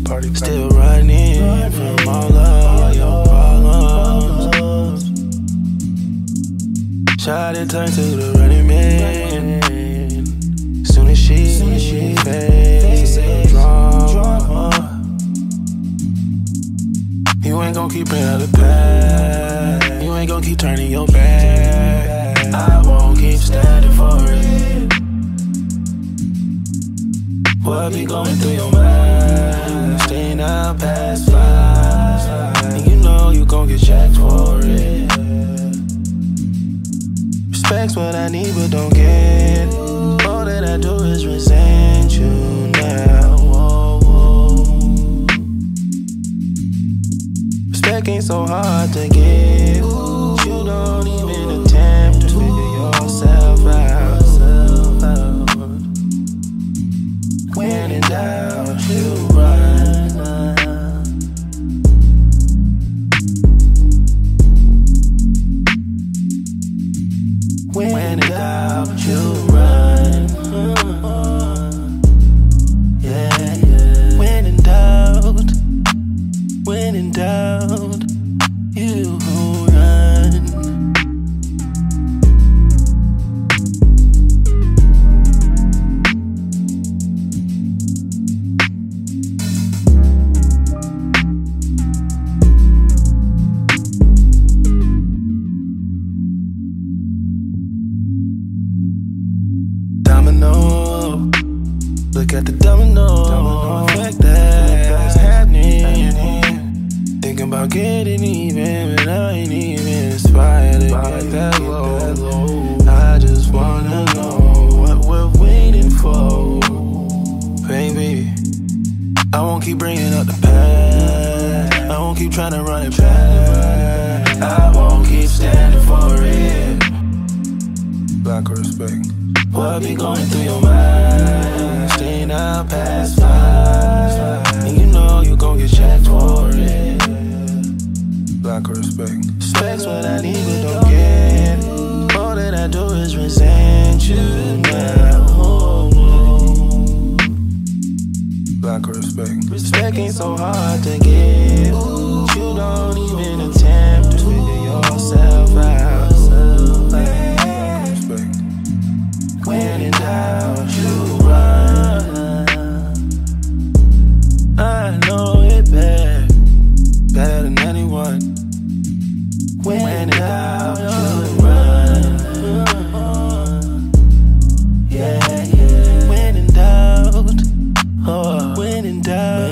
Still running from all of your problems. Shawty turned to the running man. Soon as she faced drama, you ain't gon' keep bringing up the past. You ain't gon' keep turning your back. I won't keep standing for it. What be going through your mind? Staying out past 5, and you know you gon' get checked for it. Respect's what I need but don't get. All that I do is resent you now. Whoa, whoa. Respect ain't so hard to get. You don't even attempt to figure yourself out. When in doubt, you run. When in doubt, you run. Yeah, yeah. When in doubt, you run. Domino, look at the domino effect that's happening. Thinking about getting even, but I ain't even inspired to get that low. I just wanna know what we're waiting for, baby. I won't keep bringing up the past. I won't keep trying to run it back. I won't keep standing for it. Lack of respect. What be going through your mind? Staying out past 5, and you know you gon' get checked for it. Lack of respect. Respect's what I need but don't get. All that I do is resent you now. Lack of respect. Respect ain't so hard to get. You don't even attempt to figure yourself out. When in doubt, you run. I know it better than anyone. When in doubt, you run. Yeah, yeah. When in doubt, when in doubt.